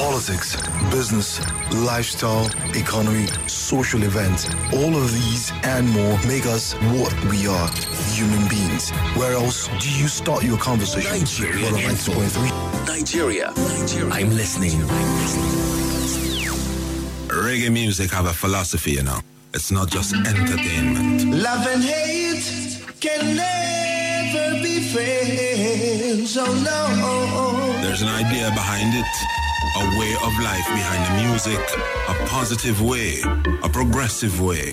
Politics, business, lifestyle, economy, social events, all of these and more make us what we are, human beings. Where else do you start your conversation? Nigeria Info. Nigeria. I'm listening. Reggae music have a philosophy, you know. It's not just entertainment. Love and hate can never be friends, oh no. There's an idea behind it, a way of life behind the music, a positive way, a progressive way.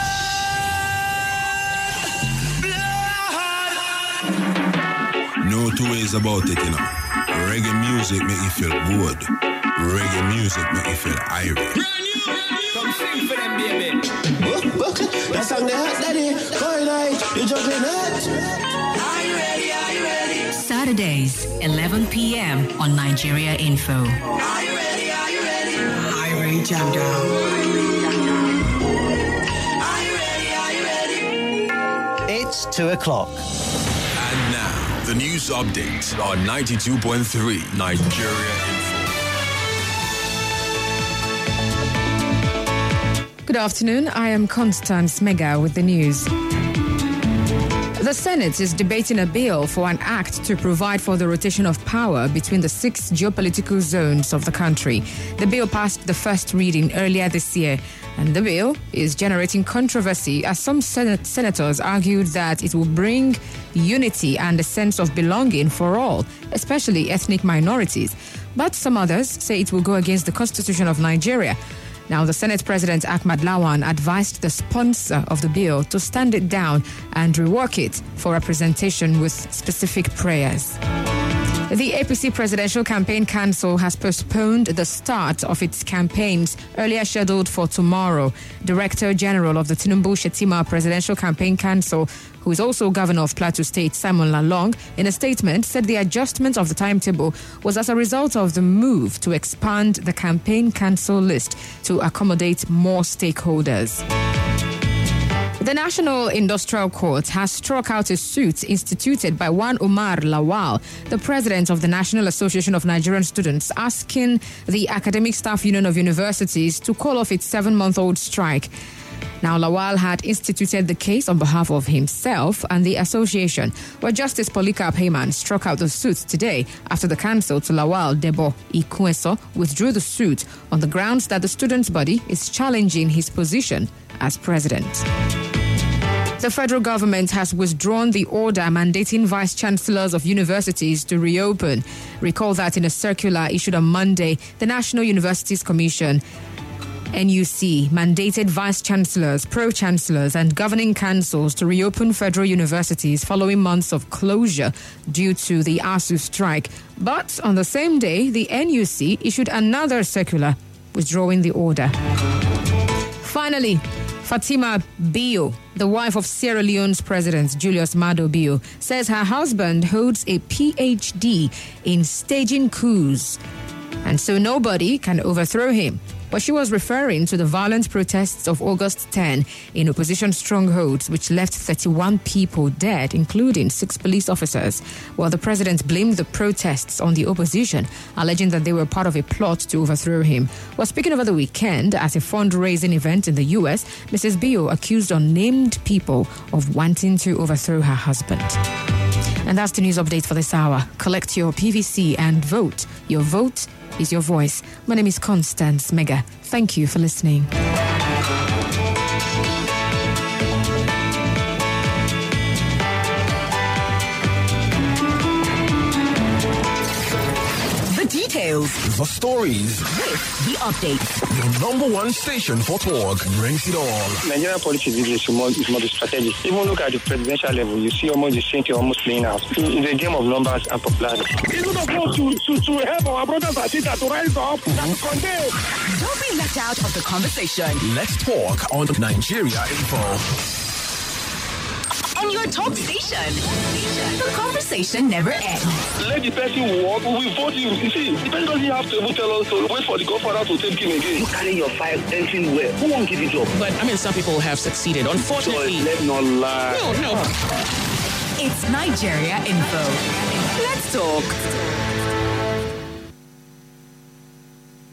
No two ways about it, you know. Reggae music make you feel good. Reggae music make you feel irate. Come sing for them, baby. That song they hot, daddy. Boy, night, you jumping hot. Are you ready? Are you ready? Saturdays, 11 p.m. on Nigeria Info. Are you ready? Are you ready? Irate jam down. Are you ready? Are you ready? It's 2 o'clock. And now, the news update on 92.3 Nigeria Info. Good afternoon, I am Constance Mega with the news. The Senate is debating a bill for an act to provide for the rotation of power between the 6 geopolitical zones of the country. The bill passed the first reading earlier this year, and the bill is generating controversy as some senators argued that it will bring unity and a sense of belonging for all, especially ethnic minorities. But some others say it will go against the Constitution of Nigeria. Now, the Senate President Ahmad Lawan advised the sponsor of the bill to stand it down and rework it for representation with specific prayers. The APC Presidential Campaign Council has postponed the start of its campaigns earlier scheduled for tomorrow. Director General of the Tinubu-Shettima Presidential Campaign Council, who is also Governor of Plateau State, Simon Lalong, in a statement said the adjustment of the timetable was as a result of the move to expand the campaign council list to accommodate more stakeholders. The National Industrial Court has struck out a suit instituted by one Umar Lawal, the president of the National Association of Nigerian Students, asking the Academic Staff Union of Universities to call off its 7-month-old strike. Now, Lawal had instituted the case on behalf of himself and the association, where Justice Polycarp Heyman struck out the suit today after the counsel to Lawal, Debo Ikueso, withdrew the suit on the grounds that the students' body is challenging his position as president. The federal government has withdrawn the order mandating vice-chancellors of universities to reopen. Recall that in a circular issued on Monday, the National Universities Commission, NUC, mandated vice-chancellors, pro-chancellors and governing councils to reopen federal universities following months of closure due to the ASU strike. But on the same day, the NUC issued another circular withdrawing the order. Finally, Fatima Bio, the wife of Sierra Leone's President Julius Maada Bio, says her husband holds a PhD in staging coups, and so nobody can overthrow him. But she was referring to the violent protests of August 10 in opposition strongholds, which left 31 people dead, including 6 police officers. While the president blamed the protests on the opposition, alleging that they were part of a plot to overthrow him. While speaking over the weekend at a fundraising event in the U.S., Mrs. Bio accused unnamed people of wanting to overthrow her husband. And that's the news update for this hour. Collect your PVC and vote. Your vote is your voice. My name is Constance Mega. Thank you for listening. The details. The stories. With the updates. Your number one station for talk brings it all. Nigerian politics is more strategic. Even look at the presidential level, you see almost the same thing almost playing out. It's a game of numbers and popularity. Even of course to help our brothers and sisters to rise up and condemn. Don't be left out of the conversation. Let's talk on Nigeria Info. On your talk station. The conversation never ends. Let the person walk, we will vote you. You see, the person doesn't have to even tell us to wait for the godfather to take him again. You carry your file everywhere. Who won't give it up? But, I mean, some people have succeeded. Unfortunately. So let's not lie. No. It's Nigeria Info. Let's talk.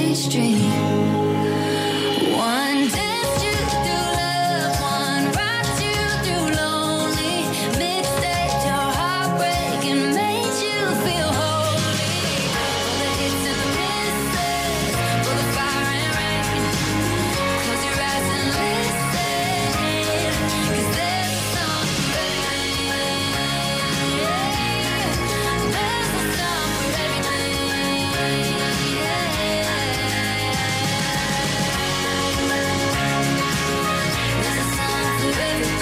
stream. One danced you through love, one rocked you through lonely. Mixed your heartbreak and made you feel holy. For the hits and the misses, for the fire and rain. Close your eyes and listen, 'cause there's a song for everything. There's a song for everything. There's a song for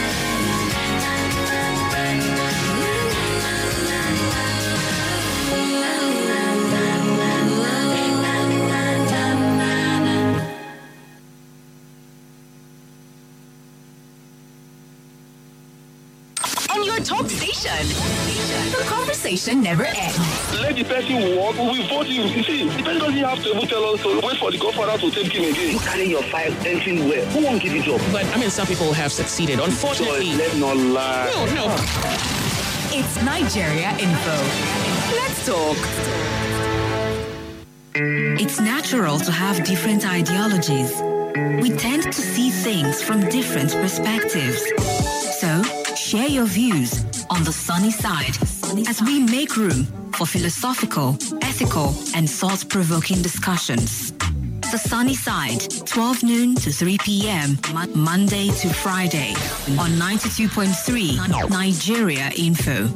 On your top station. The conversation never ends. Let the person walk, we will vote him. You see, the person doesn't have to even tell us to wait for the godfather to take him again. You carry your file entering where? Who won't give it up? But I mean, some people have succeeded. Unfortunately. So let's not lie. No. It's Nigeria Info. Let's talk. It's natural to have different ideologies. We tend to see things from different perspectives. So, share your views on the sunny side as we make room for philosophical, ethical, and thought-provoking discussions. The Sunny Side, 12 noon to 3 p.m., Monday to Friday, on 92.3 Nigeria Info.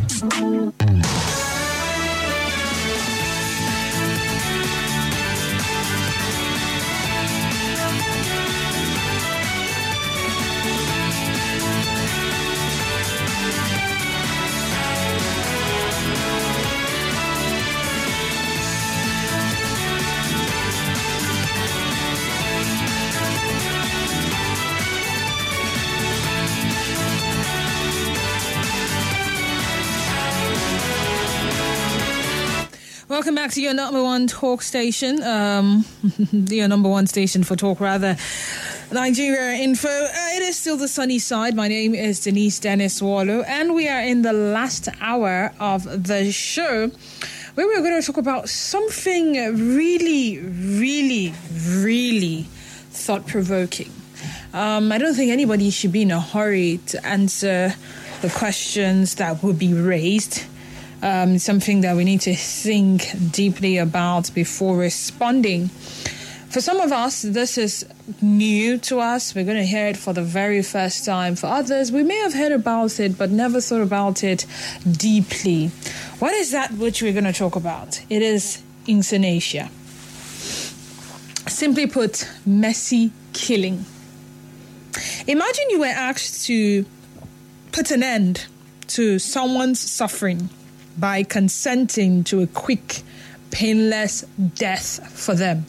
Welcome back to your number one talk station, your number one station for talk, rather, Nigeria Info. It is still the sunny side. My name is Denise Dennis Wallo, and we are in the last hour of the show, where we're going to talk about something really, really, really thought-provoking. I don't think anybody should be in a hurry to answer the questions that will be raised. Something that we need to think deeply about before responding. For some of us, this is new to us. We're going to hear it for the very first time. For others, we may have heard about it, but never thought about it deeply. What is that which we're going to talk about? It is euthanasia. Simply put, messy killing. Imagine you were asked to put an end to someone's suffering by consenting to a quick, painless death for them.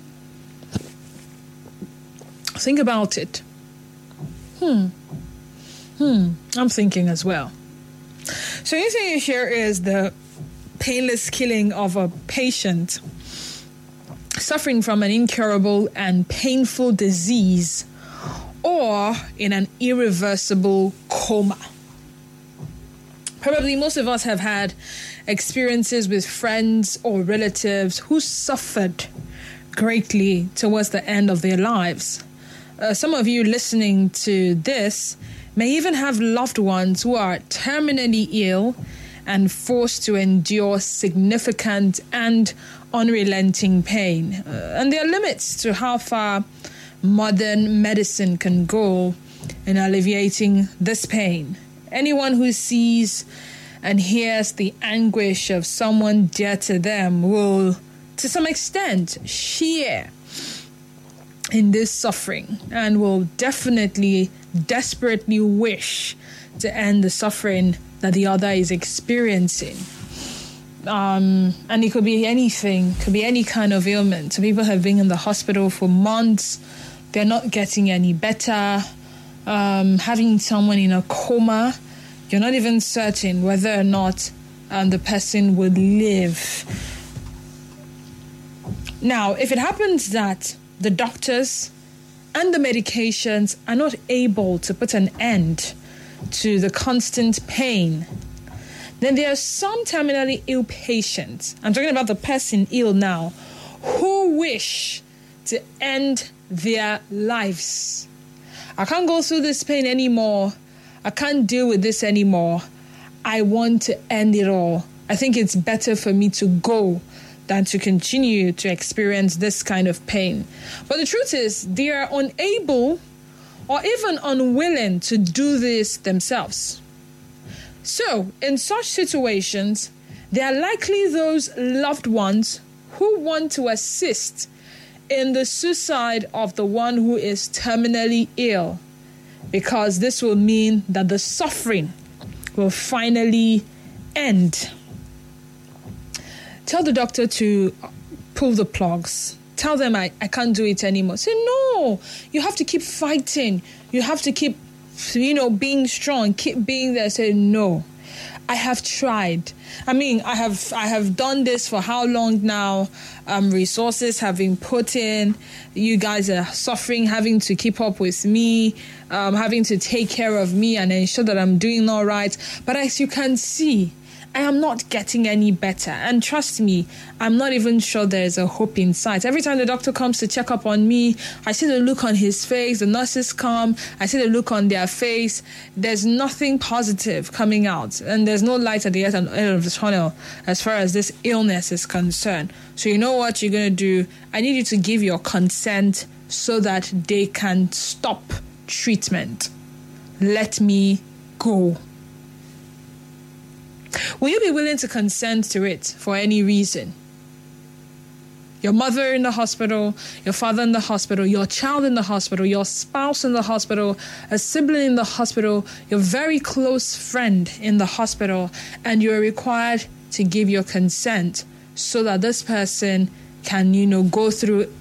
Think about it. I'm thinking as well. So euthanasia is the painless killing of a patient suffering from an incurable and painful disease or in an irreversible coma. Probably most of us have had experiences with friends or relatives who suffered greatly towards the end of their lives. Some of you listening to this may even have loved ones who are terminally ill and forced to endure significant and unrelenting pain. And there are limits to how far modern medicine can go in alleviating this pain. Anyone who sees and hears the anguish of someone dear to them will, to some extent, share in this suffering and will definitely, desperately wish to end the suffering that the other is experiencing. And it could be anything, could be any kind of ailment. So people have been in the hospital for months, they're not getting any better. Having someone in a coma, you're not even certain whether or not the person would live. Now, if it happens that the doctors and the medications are not able to put an end to the constant pain, then there are some terminally ill patients, I'm talking about the person ill now, who wish to end their lives. I can't go through this pain anymore. I can't deal with this anymore. I want to end it all. I think it's better for me to go than to continue to experience this kind of pain. But the truth is, they are unable or even unwilling to do this themselves. So, in such situations, there are likely those loved ones who want to assist in the suicide of the one who is terminally ill, because this will mean that the suffering will finally end. Tell the doctor to pull the plugs. Tell them I can't do it anymore. Say, no, you have to keep fighting. You have to keep, being strong, keep being there. Say, no, I have tried. I mean, I have done this for how long now? Resources have been put in. You guys are suffering, having to keep up with me, having to take care of me and ensure that I'm doing all right. But as you can see, I am not getting any better. And trust me, I'm not even sure there's a hope in sight. Every time the doctor comes to check up on me, I see the look on his face. The nurses come. I see the look on their face. There's nothing positive coming out. And there's no light at the end of the tunnel as far as this illness is concerned. So you know what you're going to do? I need you to give your consent so that they can stop treatment. Let me go. Will you be willing to consent to it for any reason? Your mother in the hospital, your father in the hospital, your child in the hospital, your spouse in the hospital, a sibling in the hospital, your very close friend in the hospital, and you're required to give your consent so that this person can, go through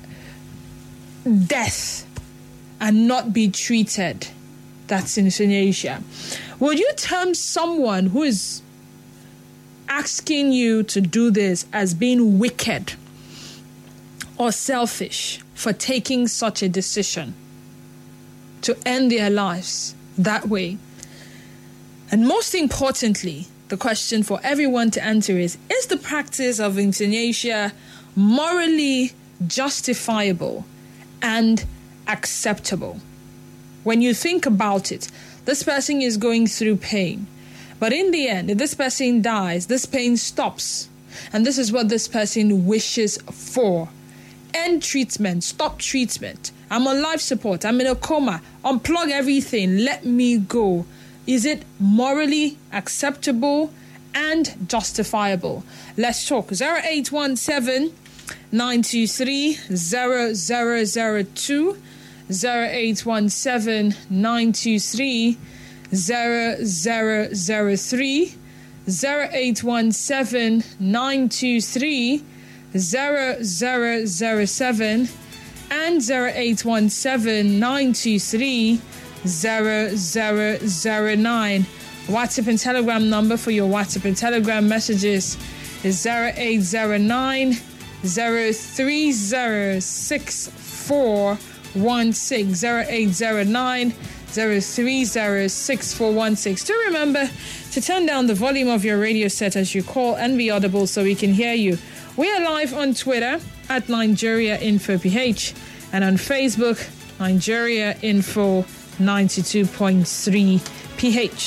death and not be treated. That's euthanasia. Would you term someone who is asking you to do this as being wicked or selfish for taking such a decision to end their lives that way? And most importantly, the question for everyone to answer is the practice of euthanasia morally justifiable and acceptable? When you think about it, this person is going through pain. But in the end, if this person dies, this pain stops. And this is what this person wishes for. End treatment, stop treatment. I'm on life support, I'm in a coma, unplug everything, let me go. Is it morally acceptable and justifiable? Let's talk. 0817 923 0002 0817 923 0003 0817 923 0007 and 0817 923 0009. WhatsApp and Telegram number for your WhatsApp and Telegram messages is 0809 030 6416 0809 0306416. Do remember to turn down the volume of your radio set as you call and be audible so we can hear you. We are live on Twitter at Nigeria Info PH and on Facebook Nigeria Info 92.3 PH.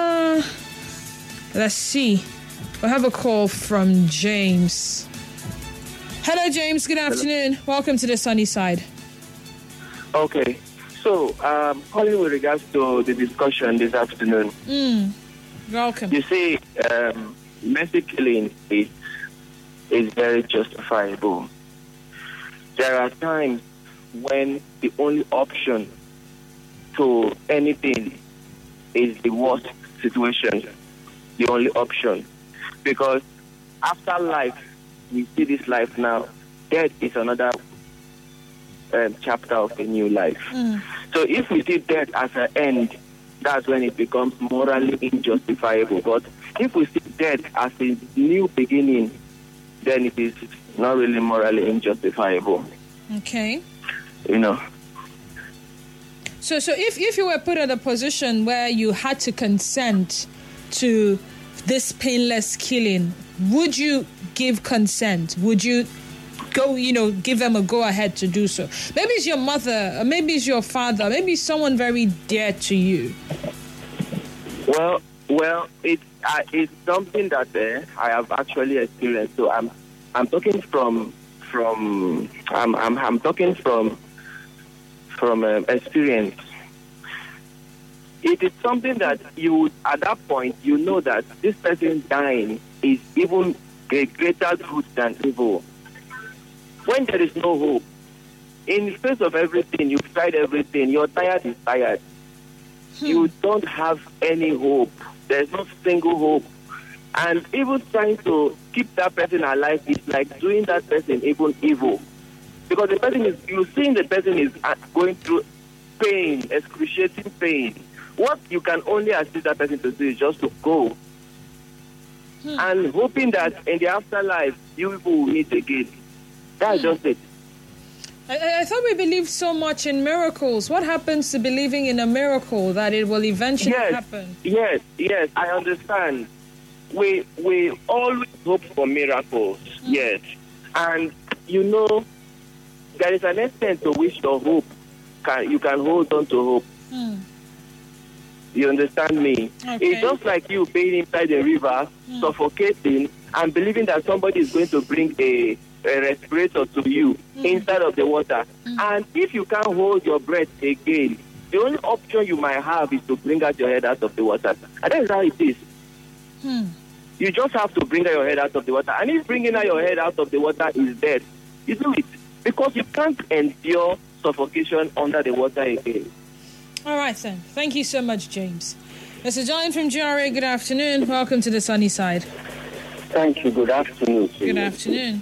Let's see. We'll have a call from James. Hello, James. Good afternoon. Hello. Welcome to the sunny side. Okay. So, calling with regards to the discussion this afternoon. Welcome. You see, mercy killing is very justifiable. There are times when the only option to anything is the worst situation, the only option. Because after life, we see this life now, death is another chapter of a new life. So if we see death as an end, that's when it becomes morally injustifiable. But if we see death as a new beginning, then it is not really morally injustifiable. Okay. So if you were put in a position where you had to consent to this painless killing, would you give consent? Would you go, give them a go ahead to do so? Maybe it's your mother, or maybe it's your father, maybe it's someone very dear to you. Well, it's something that I have actually experienced. So I'm talking from experience. It is something that you, at that point, you know that this person dying is even a greater good than evil. When there is no hope, in the face of everything, you've tried everything, you're tired is tired. You don't have any hope. There's no single hope. And even trying to keep that person alive is like doing that person even evil. Because the person the person is going through pain, excruciating pain. What you can only assist that person to do is just to go. And hoping that in the afterlife, you people will meet again. That's just it. I thought we believed so much in miracles. What happens to believing in a miracle that it will eventually happen? Yes, I understand. We always hope for miracles, yes. And there is an extent to which your hope you can hold on to hope. You understand me? Okay. It's just like you being inside a river, suffocating, and believing that somebody is going to bring a respirator to you inside of the water. And if you can't hold your breath again, the only option you might have is to bring out your head out of the water. And that's how it is. You just have to bring out your head out of the water. And if bringing out your head out of the water is death, you do it. Because you can't endure suffocation under the water again. All right, then. Thank you so much, James. Mr. John from GRA, good afternoon. Welcome to the sunny side. Thank you. Good afternoon. Good afternoon.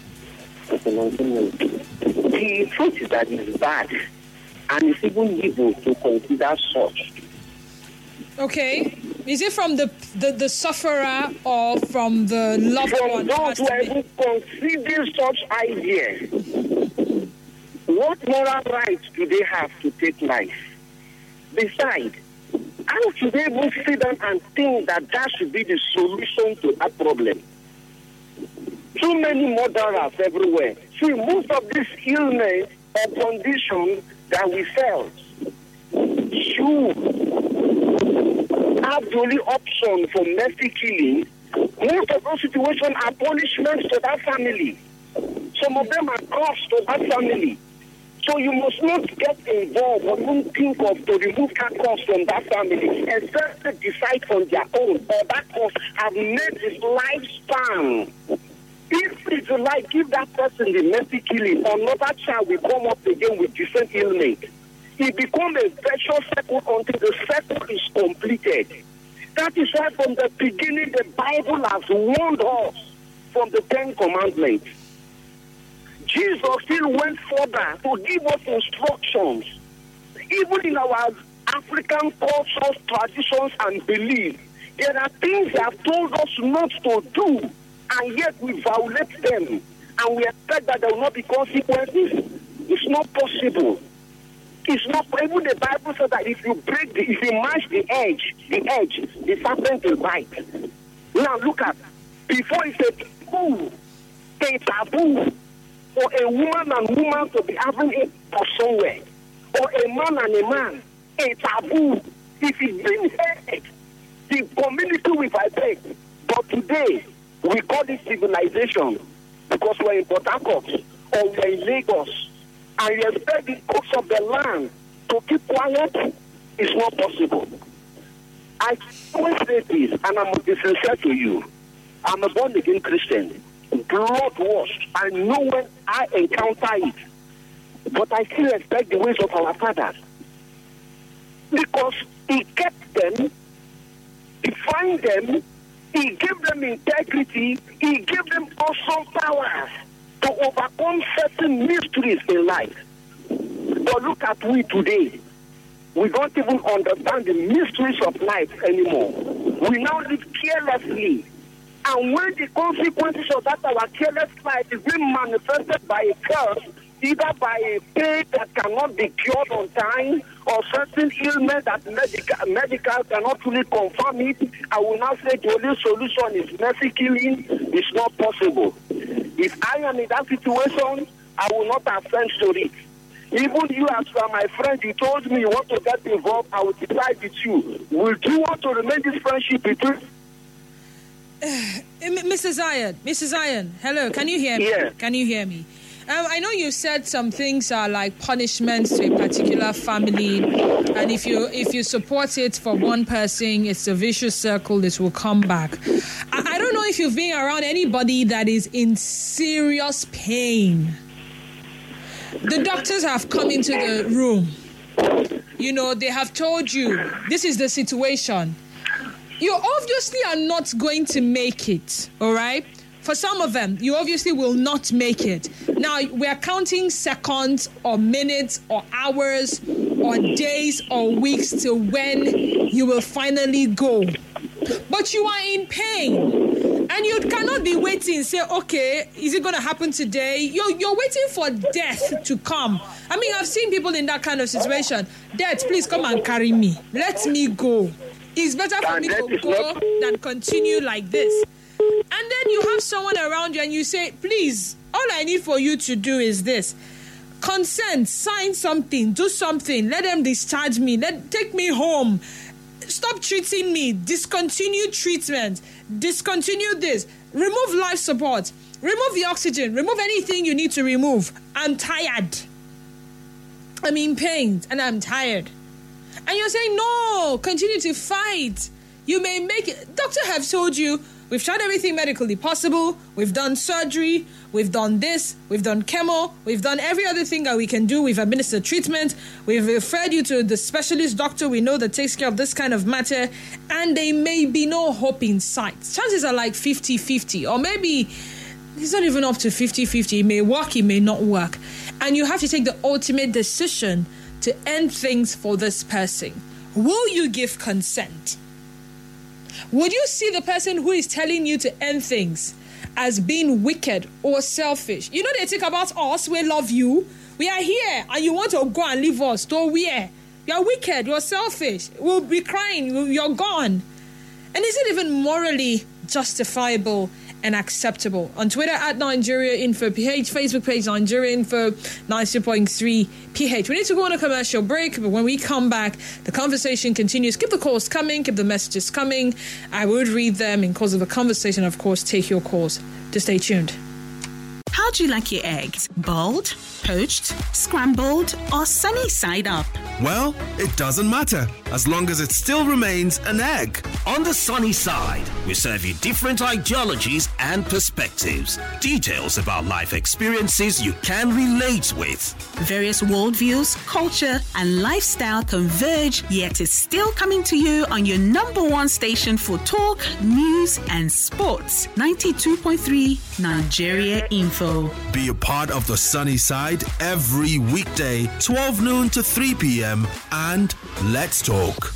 The truth is that it's bad, and it's even evil to consider such. Okay. Is it from the sufferer or from the loved one? From those who even consider such ideas. What moral right do they have to take life? Besides, how should they even sit down and think that should be the solution to that problem? Too many murderers everywhere. See, most of this illness or condition that we felt, you have the only option for mercy killing. Most of those situations are punishments to that family. Some of them are costs to that family. So you must not get involved or even think of to remove that cost from that family, except to decide on their own, or that cost have made his lifespan. If it's like give that person the mercy killing, another child will come up again with different illness. It becomes a vicious circle until the circle is completed. That is why from the beginning the Bible has warned us from the 10 Commandments. Jesus still went further to give us instructions. Even in our African cultures, traditions, and beliefs, there are things they have told us not to do, and yet we violate them, and we expect that there will not be consequences. It's not possible. It's not. Even the Bible says that if you match the edge, the serpent will bite. Now look at, before it said, a taboo for a woman and woman to be having it for somewhere, or a man and a man, a taboo. If it brings hate, the community will vibrate. But today, we call it civilization because we're in Port Harcourt or we're in Lagos, and you expect the coast of the land to keep quiet. It's not possible. I always say this, and I'm sincere to you. I'm a born-again Christian, blood washed. I know when I encounter it, but I still respect the ways of our fathers because He kept them, defined them, He gave them integrity, He gave them awesome powers to overcome certain mysteries in life. But look at we today. We don't even understand the mysteries of life anymore. We now live carelessly. And when the consequences of that our careless life is being manifested by a curse, either by a pain that cannot be cured on time, or certain illness that medical cannot truly confirm it, I will now say the only solution is mercy killing. It's not possible. If I am in that situation, I will not assent to it. Even you, as you are my friend, you told me you want to get involved, I will decide with you. Will you want to remain this friendship between... Mrs. Zion, hello, can you hear me? Yeah. Can you hear me? I know you said some things are like punishments to a particular family, and if you support it for one person, it's a vicious circle. This will come back. I don't know if you've been around anybody that is in serious pain. The doctors have come into the room. You know, they have told you this is the situation. You obviously are not going to make it, all right? For some of them, you obviously will not make it. Now, we are counting seconds or minutes or hours or days or weeks to when you will finally go. But you are in pain. And you cannot be waiting and say, okay, is it going to happen today? You're waiting for death to come. I mean, I've seen people in that kind of situation. Death, please come and carry me. Let me go. It's better for me to go than continue like this. And then you have someone around you and you say, please, all I need for you to do is this. Consent, sign something, do something, let them discharge me, take me home. Stop treating me, discontinue treatment, discontinue this, remove life support, remove the oxygen, remove anything you need to remove. I'm tired. I'm in pain and I'm tired. And you're saying, no, continue to fight. You may make it. Doctor have told you, we've tried everything medically possible. We've done surgery. We've done this. We've done chemo. We've done every other thing that we can do. We've administered treatment. We've referred you to the specialist doctor we know that takes care of this kind of matter. And there may be no hope in sight. Chances are like 50-50. Or maybe it's not even up to 50-50. It may work. It may not work. And you have to take the ultimate decision to end things for this person. Will you give consent? Would you see the person who is telling you to end things as being wicked or selfish? You know, they think about us, we love you. We are here and you want to go and leave us. So where? You're wicked, you're selfish. We'll be crying, you're gone. And is it even morally justifiable and acceptable? On Twitter at Nigeria Info PH, Facebook page Nigeria Info 90.3 PH. We need to go on a commercial break, but when we come back, the conversation continues. Keep the calls coming, keep the messages coming. I would read them in course of the conversation, of course, take your calls. Just stay tuned. How do you like your eggs? Boiled, poached, scrambled, or sunny side up? Well, it doesn't matter, as long as it still remains an egg. On the Sunny Side, we serve you different ideologies and perspectives. Details about life experiences you can relate with. Various worldviews, culture, and lifestyle converge, yet it's still coming to you on your number one station for talk, news, and sports. 92.3 Nigeria Info. Be a part of the Sunny Side every weekday, 12 noon to 3 p.m. and let's talk.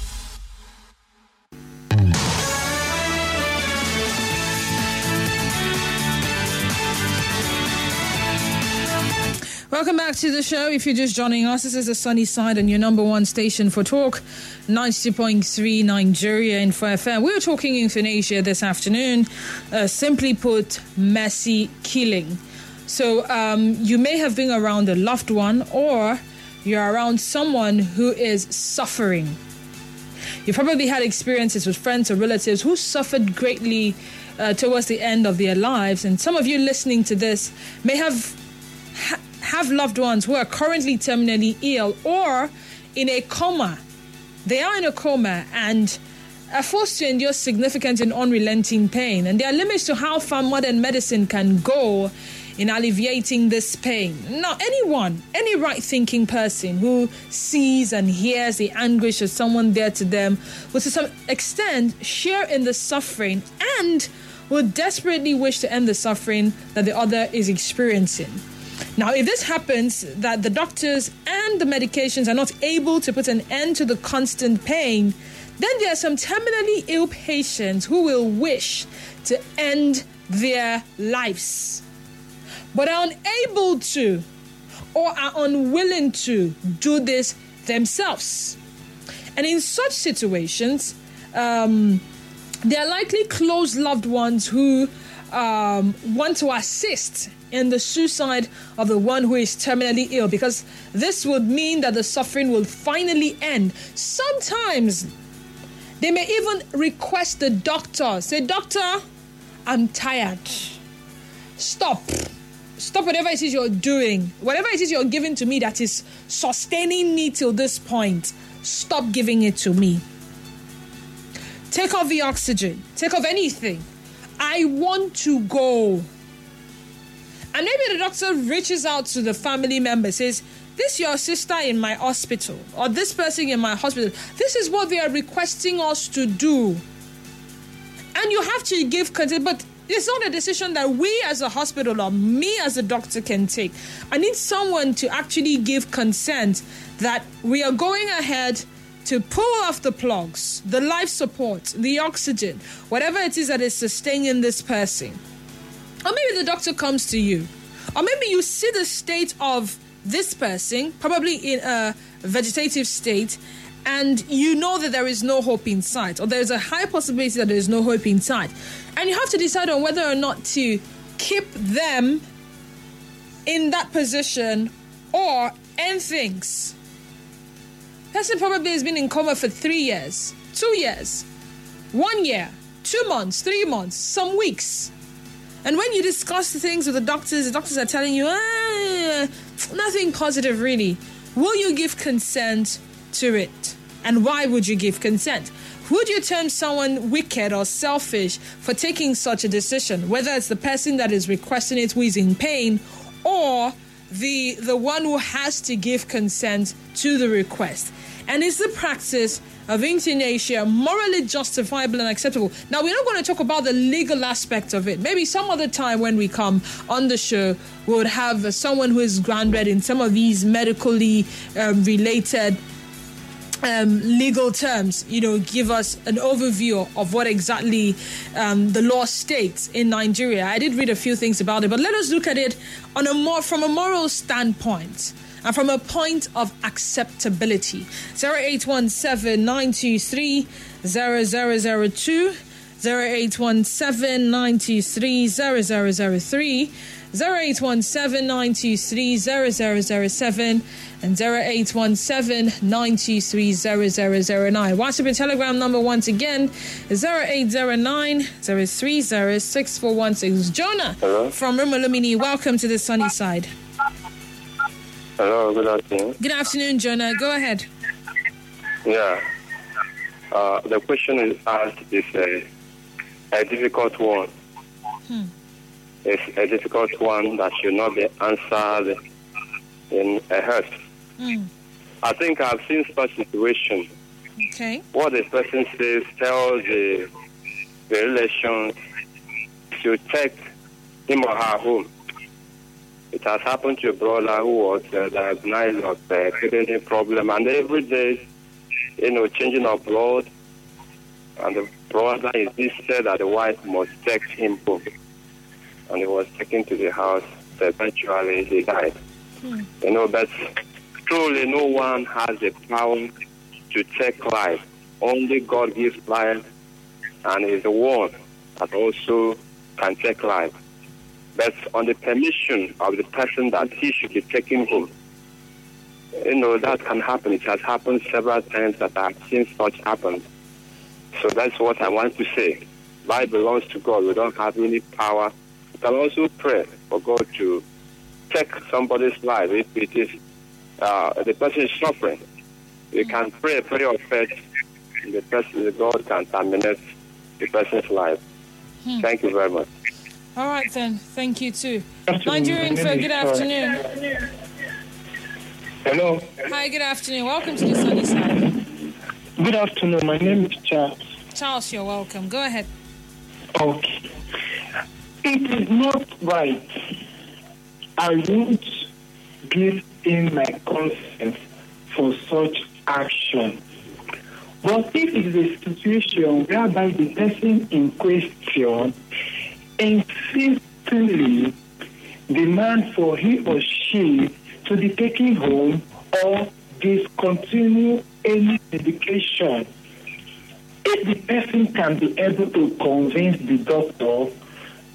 Welcome back to the show. If you're just joining us, this is the Sunny Side and your number one station for talk, 90.3 Nigeria Info FM. We were talking euthanasia this afternoon. Simply put, mercy killing. So you may have been around a loved one, or you're around someone who is suffering. You probably had experiences with friends or relatives who suffered greatly towards the end of their lives. And some of you listening to this may have loved ones who are currently terminally ill or in a coma. They are in a coma and are forced to endure significant and unrelenting pain. And there are limits to how far modern medicine can go in alleviating this pain. Now, any right-thinking person who sees and hears the anguish of someone dear to them will to some extent share in the suffering and will desperately wish to end the suffering that the other is experiencing. Now, if this happens, that the doctors and the medications are not able to put an end to the constant pain, then there are some terminally ill patients who will wish to end their lives, but are unable to or are unwilling to do this themselves. And in such situations, there are likely close loved ones who want to assist in the suicide of the one who is terminally ill, because this would mean that the suffering will finally end. Sometimes they may even request the doctor, say, "Doctor, I'm tired. Stop whatever it is you're doing. Whatever it is you're giving to me that is sustaining me till this point, stop giving it to me. Take off the oxygen. Take off anything. I want to go." And maybe the doctor reaches out to the family member, says, "This your sister in my hospital, or this person in my hospital. This is what they are requesting us to do." And you have to give consent, but it's not a decision that we as a hospital or me as a doctor can take. I need someone to actually give consent that we are going ahead to pull off the plugs, the life support, the oxygen, whatever it is that is sustaining this person. Or maybe the doctor comes to you. Or maybe you see the state of this person, probably in a vegetative state, and you know that there is no hope in sight, or there's a high possibility that there is no hope in sight. And you have to decide on whether or not to keep them in that position or end things. Person probably has been in coma for 3 years, 2 years, 1 year, 2 months, 3 months, some weeks. And when you discuss the things with the doctors are telling you, nothing positive really. Will you give consent to it? And why would you give consent? Would you term someone wicked or selfish for taking such a decision? Whether it's the person that is requesting it who is in pain, or the one who has to give consent to the request. And is the practice of euthanasia morally justifiable and acceptable? Now, we're not going to talk about the legal aspect of it. Maybe some other time when we come on the show, we would have someone who is grounded in some of these medically related legal terms, give us an overview of what exactly the law states in Nigeria. I did read a few things about it, but let us look at it from a moral standpoint and from a point of acceptability. 0817-923-0002, 0817-923-0003, 0817-923-0007, and 0817-923-0009. WhatsApp and Telegram number once again is 0809-030-641. Jonah from Rumalumini, welcome to the sunny side. Hello, good afternoon. Good afternoon, Jonah. Go ahead. Yeah. The question is asked is a difficult one. It's a difficult one that should not be answered in a hurry. I think I've seen such situation. Okay. What the person says tells the relation to take him or her home. It has happened to a brother who was diagnosed of a kidney problem, and every day, changing of blood, and the brother insisted that the wife must take him home. And he was taken to the house. Eventually, he died. But truly, no one has the power to take life. Only God gives life, and is the one that also can take life. But on the permission of the person that he should be taken home, that can happen. It has happened several times that I've seen such happen. So that's what I want to say. Life belongs to God. We don't have any power. We can also pray for God to take somebody's life if it is the person is suffering. We can pray a prayer of faith, and the God can terminate the person's life. Thank you very much. All right then. Thank you too. Nigerian for good afternoon. Hello. Hi, good afternoon. Welcome to the sunny side. Good afternoon. My name is Charles. Charles, you're welcome. Go ahead. Okay. It is not right. I won't give in my consent for such action. But if it is a situation whereby the person in question insistently demand for he or she to be taken home or discontinue any medication, if the person can be able to convince the doctor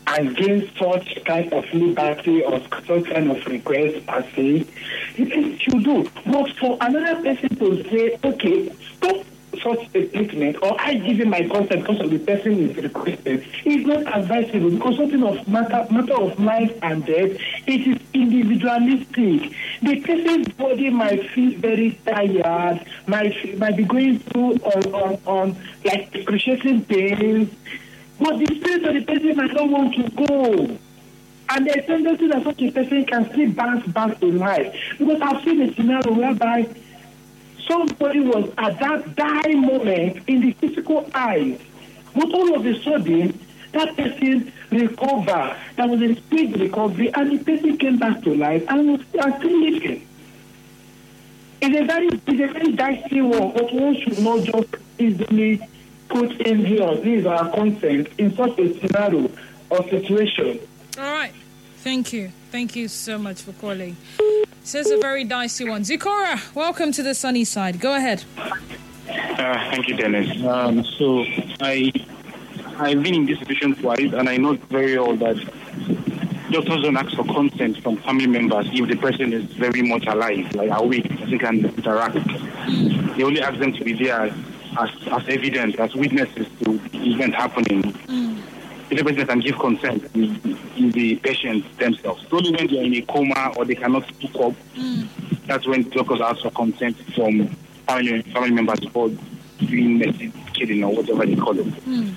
against such kind of liberty or such kind of request per se, it should do. But for another person to say, okay, stop such a statement, or I give you my consent because of the person is requested, is not advisable, because something of matter of life and death, it is individualistic. The person's body might feel very tired, might be going through on like excruciating pains, but the spirit of the person might not want to go. And there's a tendency that such a person can still bounce back to life. Because I've seen a scenario whereby somebody was at that dying moment in the physical eyes, but all of a sudden, that person recovered. There was a speed recovery, and the person came back to life and was still living. It's a very dicey one, but one should not just easily put in here, these are consent in such a scenario or situation. All right. Thank you. Thank you so much for calling. Says a very dicey one. Zikora, welcome to the sunny side. Go ahead. Thank you, Dennis. So I've been in this situation twice, and I know very well that doctors don't ask for consent from family members if the person is very much alive, like awake, they can interact. They only ask them to be there as evidence, as witnesses to the event happening. The person can give consent in the patients themselves. Only when they are in a coma or they cannot speak up, that's when doctors ask for consent from family members for doing medicine, killing, or whatever they call it.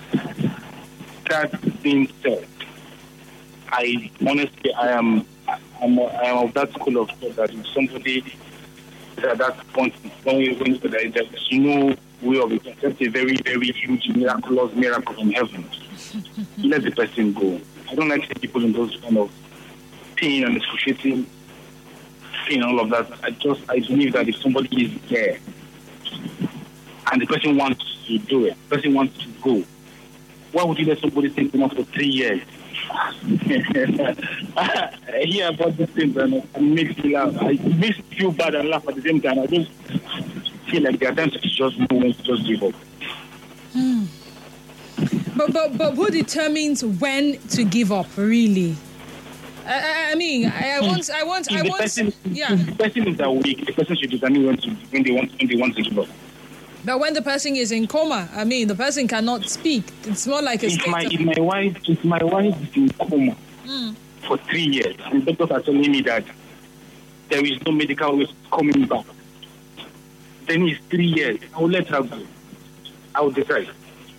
That being said, I honestly, I am of that school of thought that if somebody is at that point, when there's no way of it, except a very, very huge miracle from heaven, let the person go. I don't like seeing people in those kind of pain and excruciating pain, all of that. I believe that if somebody is there and the person wants to do it, the person wants to go, why would you let somebody think for 3 years? I hear about these things and it makes me laugh. It makes me feel bad and laugh at the same time. I just feel like there are times it's just no one to just give up. But who determines when to give up, really? I want. The person is awake. The person should determine when they want to give up. But when the person is in coma, the person cannot speak. It's more like a If my wife is in coma for 3 years, and the doctors are telling me that there is no medical way coming back, then it's 3 years. I will let her go. I will decide.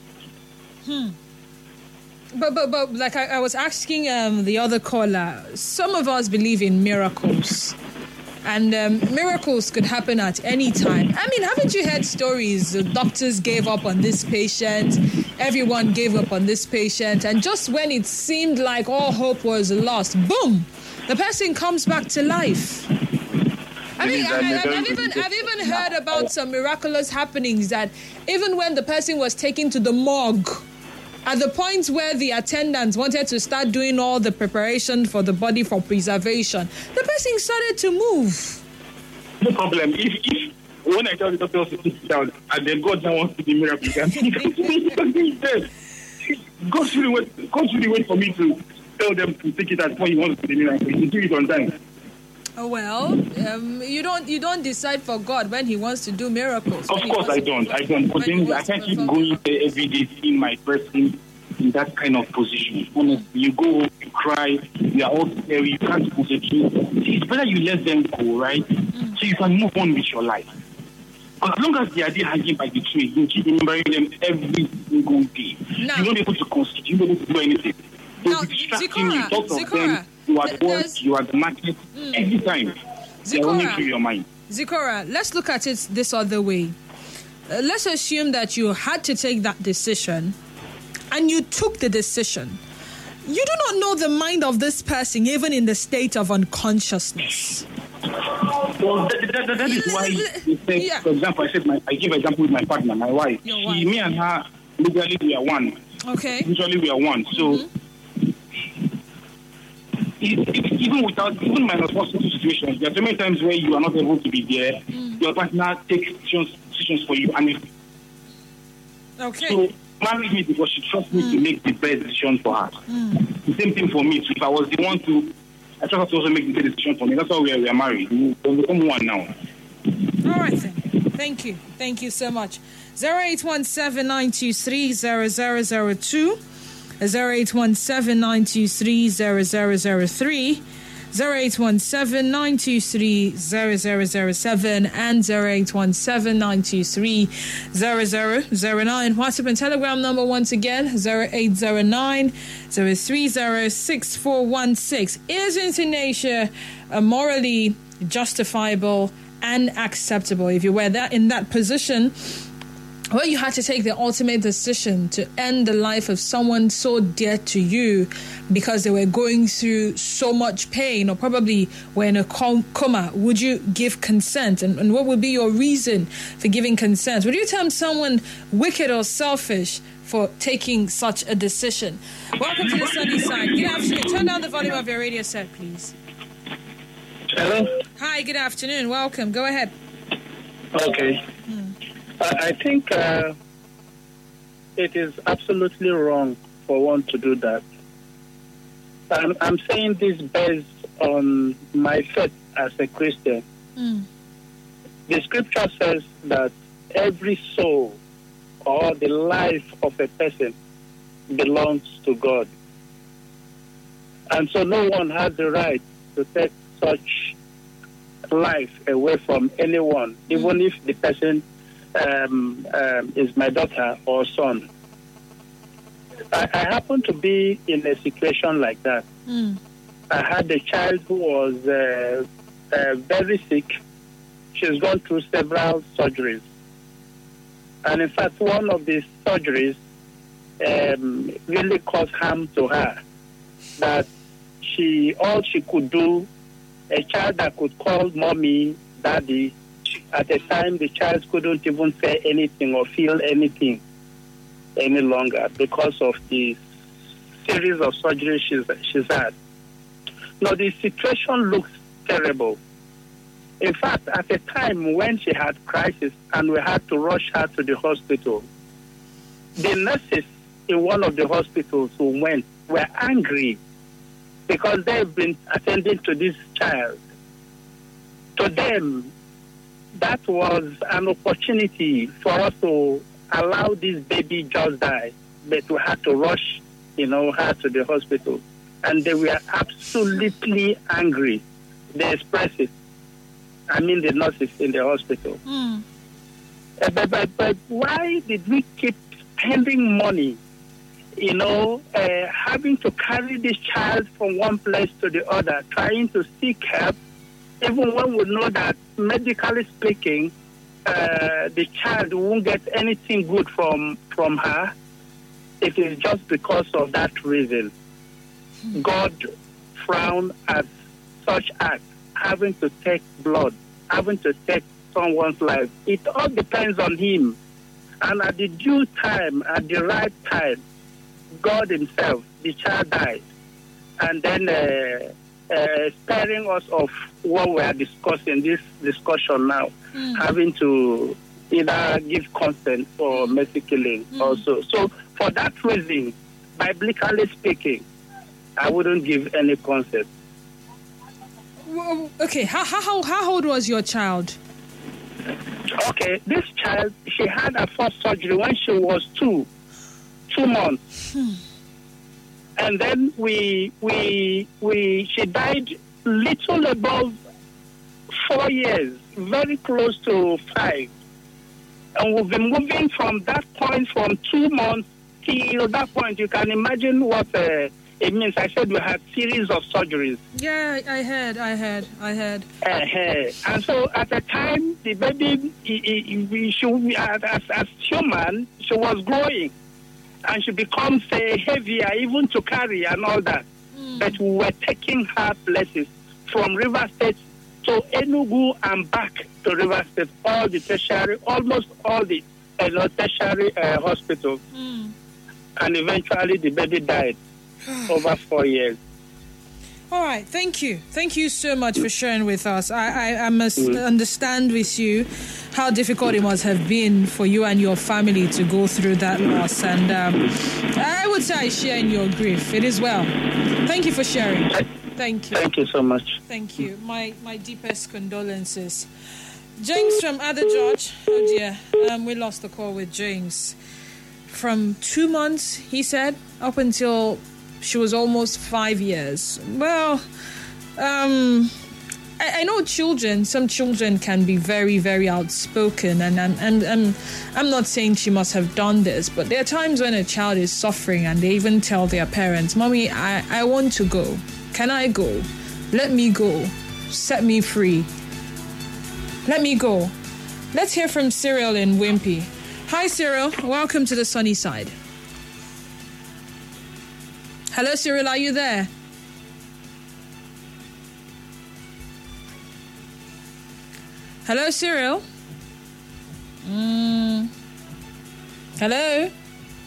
But like I was asking the other caller, some of us believe in miracles. And miracles could happen at any time. Haven't you heard stories? The doctors gave up on this patient. Everyone gave up on this patient. And just when it seemed like all hope was lost, boom, the person comes back to life. I've even heard about some miraculous happenings that even when the person was taken to the morgue, at the point where the attendants wanted to start doing all the preparation for the body for preservation, the person started to move. No problem. If when I tell the doctor to sit down and then God now wants to do miracles, God should wait for me to tell them to take it as what he wants to do miracles. He do it on time. Oh, well, you don't decide for God when he wants to do miracles. Of course I don't. But then I can't keep going there every day seeing my person in that kind of position. Honestly, you go, you cry, you are all scary, you can't concentrate. It's better you let them go, right? So you can move on with your life. As long as they are there hanging by the tree, you keep remembering them every single day. You're not able to concentrate, you're not able to do anything. They'll be distracting you, talk of them. You are the work, you are the market, every time. They're only through your mind. Zikora, let's look at it this other way. Let's assume that you had to take that decision and you took the decision. You do not know the mind of this person, even in the state of unconsciousness. Well, that is why, for example, I give example with my partner, my wife. Me and her, legally we are one. Okay. Usually we are one. So, even minus hospital situations, there are so many times where you are not able to be there. Your partner takes decisions for you, and okay. So married me because she trusts me to make the best decision for her. The same thing for me too. If I was the one to, I trust her to also make the best decision for me. That's why we are married. We'll become one now. All right then. Thank you. Thank you so much. 0817-923-0002, 0817-923-0003, 0817-923-0007 and 0817-923-0009. WhatsApp and Telegram number once again 0809-030-6416. Is euthanasia morally justifiable and acceptable? If you were in that position where you had to take the ultimate decision to end the life of someone so dear to you because they were going through so much pain or probably were in a coma, would you give consent? And what would be your reason for giving consent? Would you term someone wicked or selfish for taking such a decision? Welcome to the Sunny Side. Good afternoon. Turn down the volume of your radio set, please. Hello? Hi, good afternoon. Welcome. Go ahead. Okay. I think it is absolutely wrong for one to do that. I'm saying this based on my faith as a Christian. The scripture says that every soul or the life of a person belongs to God. And so no one has the right to take such life away from anyone, even if the person is my daughter or son. I happen to be in a situation like that. I had a child who was very sick. She's gone through several surgeries. And in fact, one of these surgeries really caused harm to her. That all she could do, a child that could call mommy, daddy, at the time the child couldn't even say anything or feel anything any longer because of the series of surgeries she's had. Now the situation looks terrible. In fact, at the time when she had crisis and we had to rush her to the hospital, the nurses in one of the hospitals who went were angry because they've been attending to this child. To them, that was an opportunity for us to allow this baby just die, but we had to rush, her to the hospital. And they were absolutely angry. They expressed it. I mean the nurses in the hospital. But why did we keep spending money, having to carry this child from one place to the other, trying to seek help, even when we know that medically speaking, the child won't get anything good from her? It is just because of that reason. God frowned at such acts, having to take blood, having to take someone's life. It all depends on him. And at the due time, at the right time, God himself, the child died. And then sparing us of what we are discussing, this discussion now, having to either give consent for mercy killing also. So for that reason, biblically speaking, I wouldn't give any consent. Okay, how old was your child? Okay, this child, she had her first surgery when she was 2 months. And then she died little above 4 years, very close to 5. And we've been moving from that point, from 2 months till that point. You can imagine what it means. I said we had series of surgeries. Yeah, I heard. And so at the time, the baby, as human, she was growing. And she becomes heavier, even to carry and all that. But we were taking her places from River State to Enugu and back to River State, almost all the tertiary hospitals. And eventually the baby died over 4 years. All right, thank you. Thank you so much for sharing with us. I must understand with you how difficult it must have been for you and your family to go through that loss. And I would say I share in your grief. It is well. Thank you for sharing. Thank you. Thank you so much. Thank you. My deepest condolences. James from Other George. Oh dear, we lost the call with James. From 2 months, he said, up until she was almost 5 years. Well, I know children. Some children can be very, very outspoken, and I'm not saying she must have done this, but there are times when a child is suffering and they even tell their parents, "Mommy, I want to go. Can I go? Let me go. Set me free. Let me go." Let's hear from Cyril in Wimpy. Hi, Cyril. Welcome to the sunny side. Hello, Cyril. Are you there? Hello, Cyril. Hello.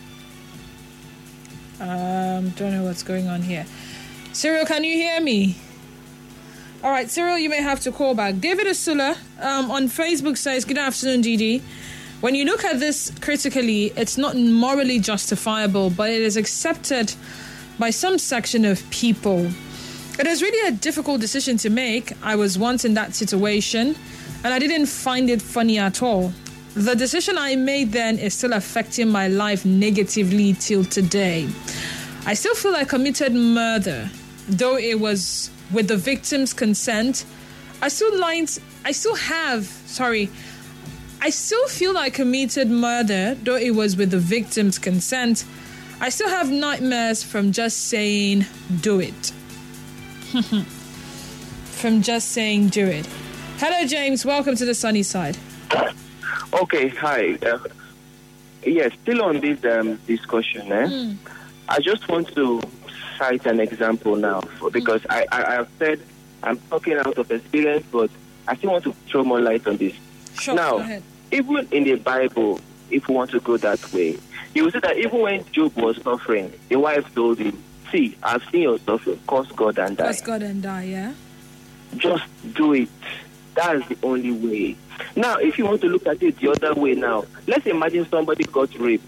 Don't know what's going on here. Cyril, can you hear me? All right, Cyril, you may have to call back. David Asula on Facebook says, "Good afternoon, Didi. When you look at this critically, it's not morally justifiable, but it is accepted by some section of people. It is really a difficult decision to make. I was once in that situation, and I didn't find it funny at all. The decision I made then is still affecting my life negatively till today. I still feel I committed murder, though it was with the victim's consent. I still feel I committed murder, though it was with the victim's consent. I still have nightmares from just saying, do it." From just saying, do it. Hello, James. Welcome to the sunny side. Okay, hi. Yes, still on this discussion. I just want to cite an example now, because I have said I'm talking out of experience, but I still want to throw more light on this. Sure, now, go ahead. Even in the Bible, if we want to go that way, you will see that even when Job was suffering, the wife told him, "See, I've seen your suffering, curse God and die." Curse God and die, yeah? Just do it. That's the only way. Now, if you want to look at it the other way now, let's imagine somebody got raped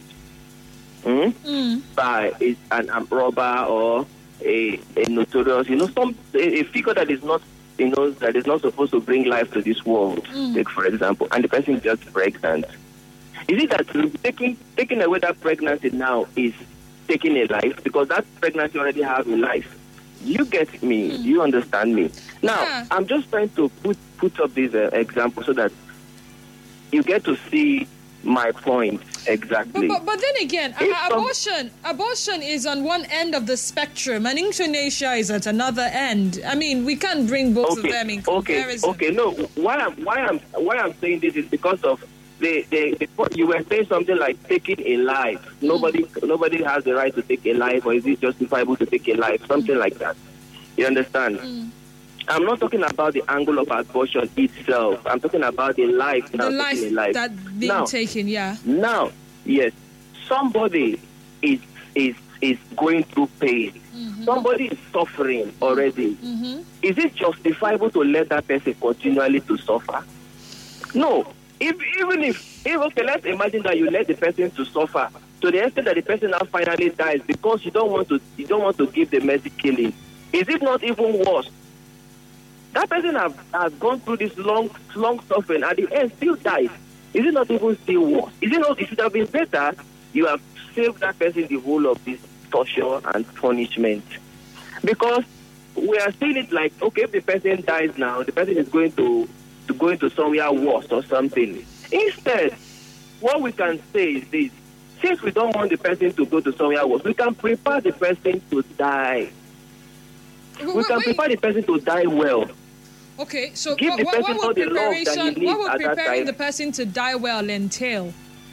by an robber or a notorious, a figure that is not, that is not supposed to bring life to this world, like for example, and the person is just pregnant. Is it that taking away that pregnancy now is taking a life? Because that pregnancy already has a life. You get me? You understand me? Now, I'm just trying to put up this example so that you get to see my point exactly. But then again, abortion is on one end of the spectrum, and euthanasia is at another end. I mean, we can't bring both of them in comparison. Okay. No, why I'm saying this is because of you were saying something like taking a life. Nobody has the right to take a life, or is it justifiable to take a life? Something like that. You understand? I'm not talking about the angle of abortion itself. I'm talking about the life. The life taking a life. that being taken, yeah. Now, yes, somebody is going through pain. Somebody is suffering already. Is it justifiable to let that person continually to suffer? No. Okay, let's imagine that you let the person to suffer to the extent that the person now finally dies because you don't want to give the mercy killing. Is it not even worse? That person has gone through this long suffering, at the end still dies. Is it not even still worse? Is it not? It should have been better. You have saved that person the whole of this torture and punishment, because we are seeing it like, okay, if the person dies now, the person is going to go into somewhere worse or something. Instead, what we can say is this: since we don't want the person to go to somewhere worse, we can prepare the person to die. We can prepare the person to die well. Okay, so give the person all the love that he needs what would at that preparing time. the person to die well entail?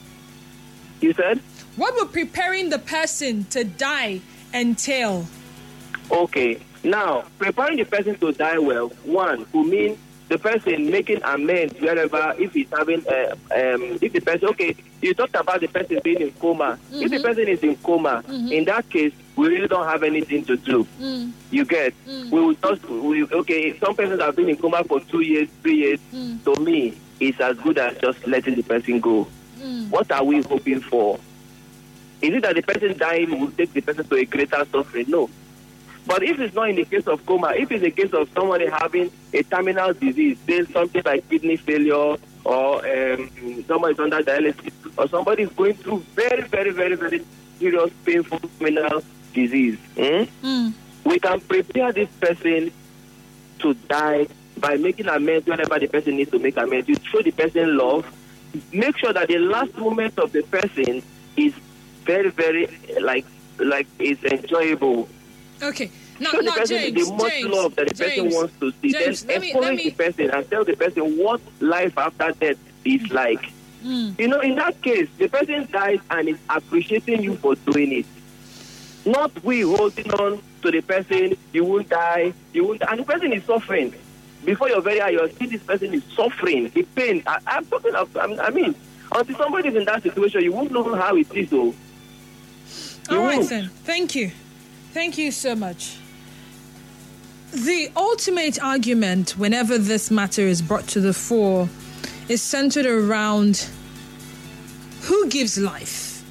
You said? What would preparing the person to die entail? Okay, now preparing the person to die well, one will mean the person making amends wherever, if he's having if the person, okay, you talked about the person being in coma. If the person is in coma, in that case, we really don't have anything to do. You get? We will just, okay, some persons have been in coma for 2 years, 3 years. To me, it's as good as just letting the person go. What are we hoping for? Is it that the person dying will take the person to a greater suffering? No. But if it's not in the case of coma, if it's a case of somebody having a terminal disease, say something like kidney failure, or somebody is under dialysis, or somebody is going through very, very, very, very serious, painful terminal disease, we can prepare this person to die by making amends whenever the person needs to make amends. You show the person love. Make sure that the last moment of the person is very, very, like it's enjoyable. Okay. Now, show the person the much love that the person wants to see. Then encourage the person and tell the person what life after death is like. You know, in that case, the person dies and is appreciating you for doing it. Not we holding on to the person, you won't die, and the person is suffering. Before your very eye, you see this person is suffering, the pain. I'm talking of, I mean, until somebody is in that situation, you won't know how it is, though. All right, then. Thank you. Thank you so much. The ultimate argument, whenever this matter is brought to the fore, is centered around who gives life.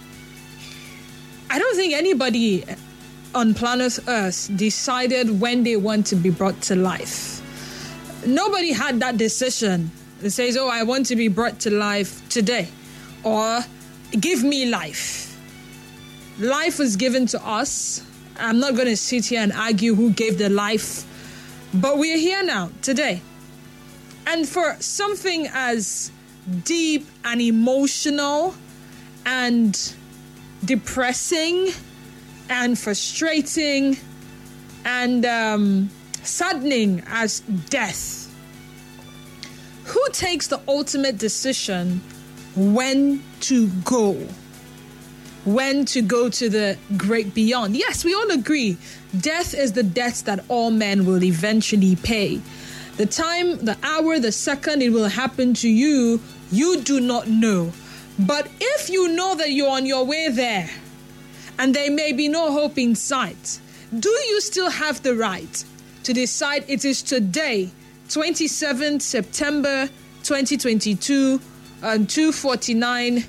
I don't think anybody on planet Earth decided when they want to be brought to life. Nobody had that decision that says, oh, I want to be brought to life today, or give me life. Life was given to us. I'm not going to sit here and argue who gave the life, but we're here now, today. And for something as deep and emotional and depressing and frustrating and saddening as death, who takes the ultimate decision when to go? When to go to the great beyond? Yes, we all agree. Death is the debt that all men will eventually pay. The time, the hour, the second it will happen to you, you do not know. But if you know that you're on your way there and there may be no hope in sight, do you still have the right to decide it is today, 27th September 2022, 2:49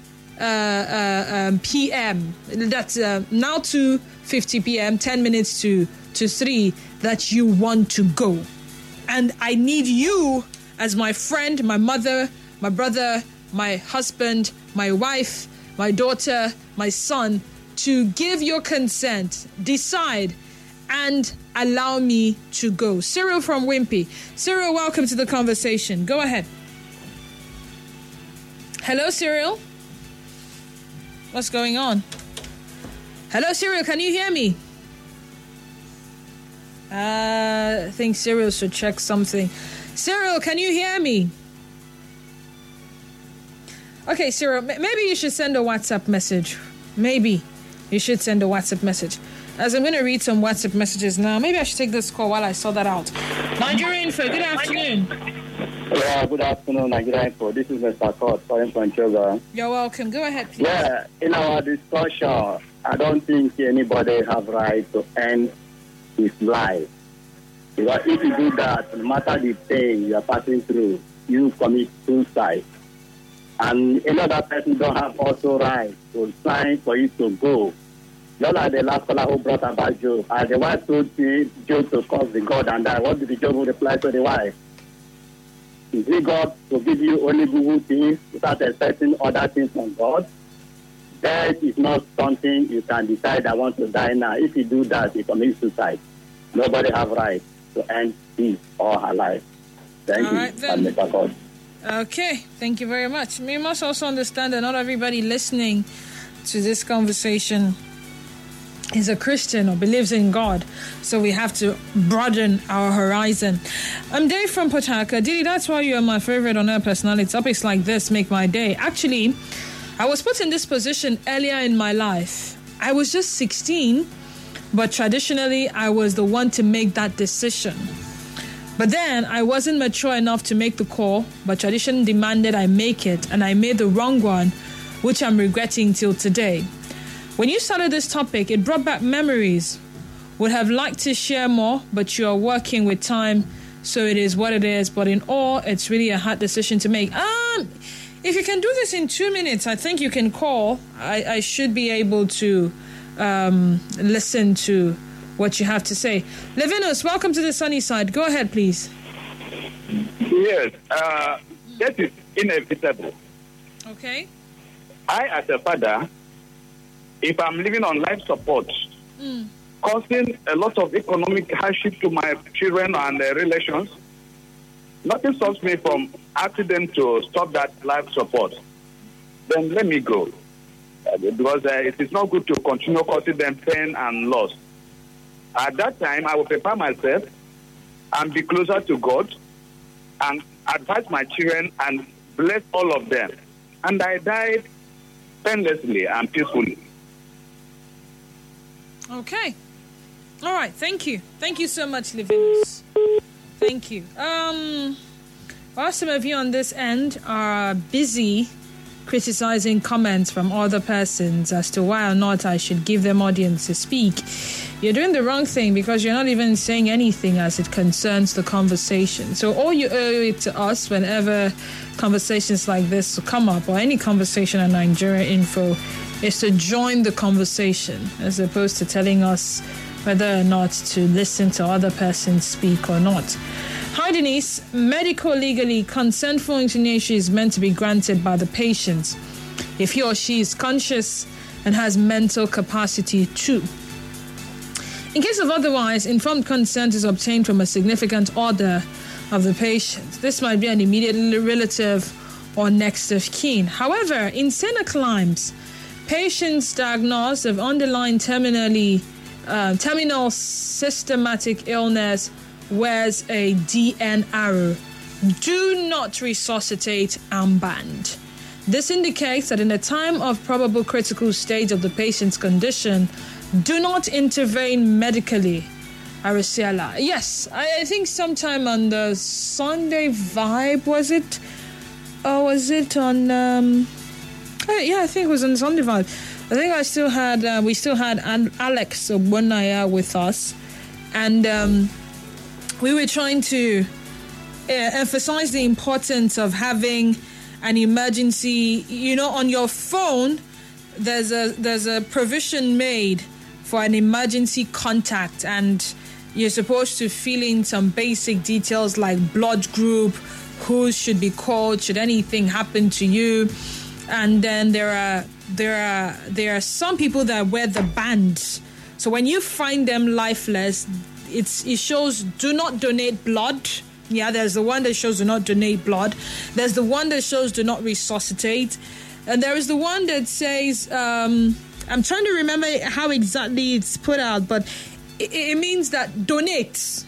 p.m. That's now 2:50 p.m., 10 minutes to 3, that you want to go? And I need you as my friend, my mother, my brother, my husband, my wife, my daughter, my son, to give your consent, decide, and allow me to go. Cyril from Wimpy. Cyril, welcome to the conversation. Go ahead. Hello, Cyril. What's going on? Hello, Cyril, can you hear me? I think Cyril should check something. Cyril, can you hear me? Okay, Cyril, maybe you should send a WhatsApp message. Maybe you should send a WhatsApp message. As I'm going to read some WhatsApp messages now, maybe I should take this call while I sort that out. Nigerian Info, good afternoon. Yeah, good afternoon, Nigerian Info. This is Mr. Court calling from Choga. You're welcome. Go ahead, please. Yeah, in our discussion, I don't think anybody have right to end his life. Because if you do that, no matter the pain you are passing through, you commit suicide. And another person don't have also right to sign for you to go. Just like the last caller who brought about Job. And the wife told Job to curse the God and die. What did the Job reply to the wife? Is it God to give you only good things without expecting other things from God? Death is not something you can decide, I want to die now. If you do that, you commit suicide. Nobody have right to end his or her life. Thank All you, right, then. Mr. God. Okay, thank you very much. We must also understand that not everybody listening to this conversation is a Christian or believes in God. So we have to broaden our horizon. I'm Dave from Port Harcourt. Didi, that's why you are my favorite on air personality. Topics like this make my day. Actually, I was put in this position earlier in my life. I was just 16, but traditionally I was the one to make that decision. But then I wasn't mature enough to make the call, but tradition demanded I make it, and I made the wrong one, which I'm regretting till today. When you started this topic, it brought back memories. Would have liked to share more, but you are working with time, so it is what it is. But in all, it's really a hard decision to make. If you can do this in 2 minutes, I think you can call. I should be able to listen to what you have to say. Levinus, welcome to the sunny side. Go ahead, please. Yes, that is inevitable. Okay. I, as a father, if I'm living on life support, causing a lot of economic hardship to my children and their relations, nothing stops me from asking them to stop that life support. Then let me go. Because it is not good to continue causing them pain and loss. At that time, I will prepare myself and be closer to God and advise my children and bless all of them. And I died painlessly and peacefully. Okay. All right. Thank you. Thank you so much, Levinus. Thank you. While some of you on this end are busy criticizing comments from other persons as to why or not I should give them audience to speak, you're doing the wrong thing because you're not even saying anything as it concerns the conversation. So all you owe it to us whenever conversations like this come up, or any conversation on Nigeria Info, is to join the conversation as opposed to telling us whether or not to listen to other persons speak or not. Hi, Denise. Medical legally, consent for euthanasia is meant to be granted by the patient if he or she is conscious and has mental capacity too. In case of otherwise, informed consent is obtained from a significant order of the patient. This might be an immediate relative or next of kin. However, in saner climes, patients diagnosed of underlying terminal systematic illness wears a DN arrow. Do not resuscitate armband. This indicates that in a time of probable critical stage of the patient's condition, do not intervene medically. Aracela. Yes, I think sometime on the Sunday Vibe, was it? Or was it on... I think it was on Sunday Vibe. I think we still had Alex Obunaya with us. And we were trying to emphasize the importance of having an emergency, on your phone. There's a provision made for an emergency contact, and you're supposed to fill in some basic details like blood group, who should be called should anything happen to you. And then there are some people that wear the band. So when you find them lifeless, it shows do not donate blood. Yeah, there's the one that shows do not donate blood. There's the one that shows do not resuscitate. And there is the one that says, I'm trying to remember how exactly it's put out, but it means that donate,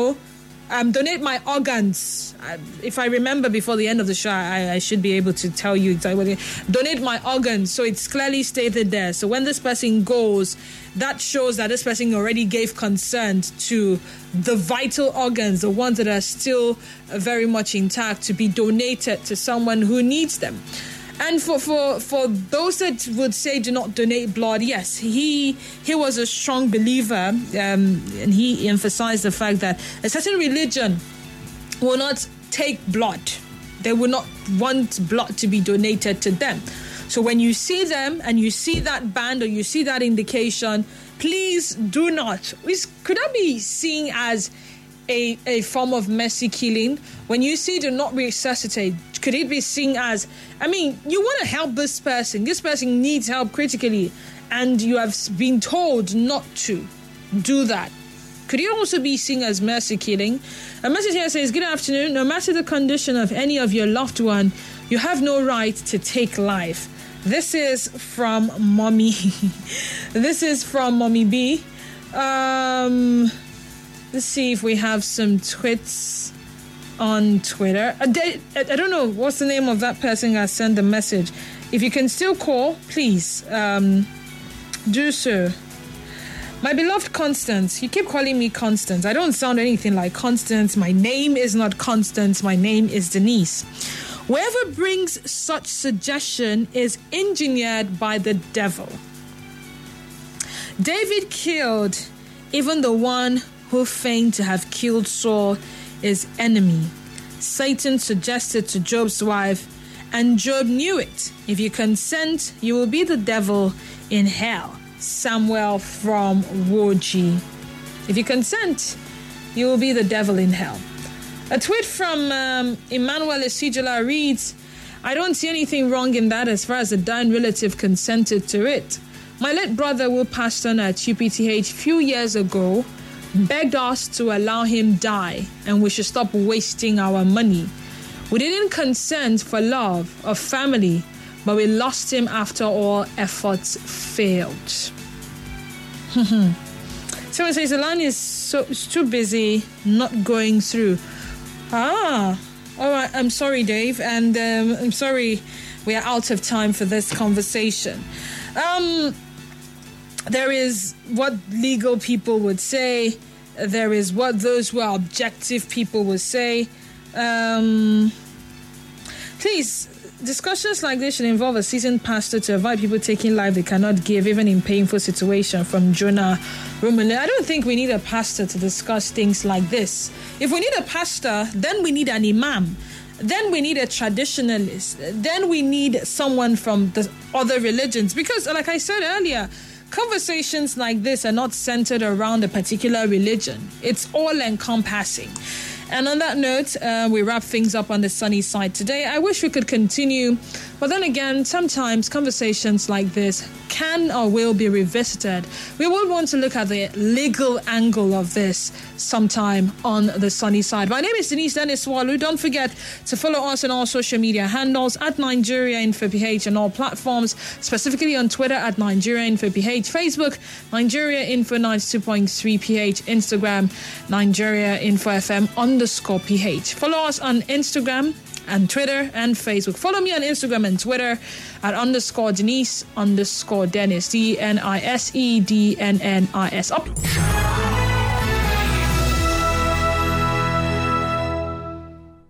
donate my organs. If I remember before the end of the show, I should be able to tell you exactly what donate my organs. So it's clearly stated there. So when this person goes, that shows that this person already gave consent to the vital organs, the ones that are still very much intact, to be donated to someone who needs them. And for those that would say do not donate blood, yes, he was a strong believer, and he emphasized the fact that a certain religion will not take blood. They will not want blood to be donated to them. So when you see them and you see that band or you see that indication, please do not. Could that be seen as a form of mercy killing? When you see do not resuscitate, could it be seen as, you want to help this person. This person needs help critically, and you have been told not to do that. Could it also be seen as mercy killing? A message here says, good afternoon. No matter the condition of any of your loved one, you have no right to take life. This is from Mommy. This is from Mommy B. Let's see if we have some tweets on Twitter. I don't know what's the name of that person that sent the message. If you can still call, please do so. My beloved Constance, you keep calling me Constance. I don't sound anything like Constance. My name is not Constance. My name is Denise. Whoever brings such suggestion is engineered by the devil. David killed even the one who feigned to have killed Saul, his enemy. Satan suggested to Job's wife, and Job knew it. If you consent, you will be the devil in hell. Samuel from Woji. If you consent, you will be the devil in hell. A tweet from Emmanuel Esijola reads, I don't see anything wrong in that as far as the dying relative consented to it. My late brother, who passed on at UPTH a few years ago, begged us to allow him die and we should stop wasting our money. We didn't consent for love or family, but we lost him after all efforts failed. Someone says the line is too busy, not going through. All right. I'm sorry, Dave, and I'm sorry we are out of time for this conversation. There is what legal people would say. There is what those who are objective people would say. Please, discussions like this should involve a seasoned pastor to avoid people taking life they cannot give, even in painful situations. From Jonah Romane. I don't think we need a pastor to discuss things like this. If we need a pastor, then we need an imam. Then we need a traditionalist. Then we need someone from the other religions. Because, like I said earlier, conversations like this are not centered around a particular religion. It's all encompassing. And on that note, we wrap things up on the sunny side today. I wish we could continue, but then again, sometimes conversations like this can or will be revisited. We will want to look at the legal angle of this sometime on the sunny side. My name is Denise Dennis Walu. Don't forget to follow us on all social media handles at Nigeria Info PH on all platforms, specifically on Twitter at Nigeria Info PH, Facebook, Nigeria Info 92.3 PH, Instagram, Nigeria Info FM _PH. Follow us on Instagram and Twitter and Facebook. Follow me on Instagram and Twitter at _Denise_Dennis, DNISEDNNIS. Up.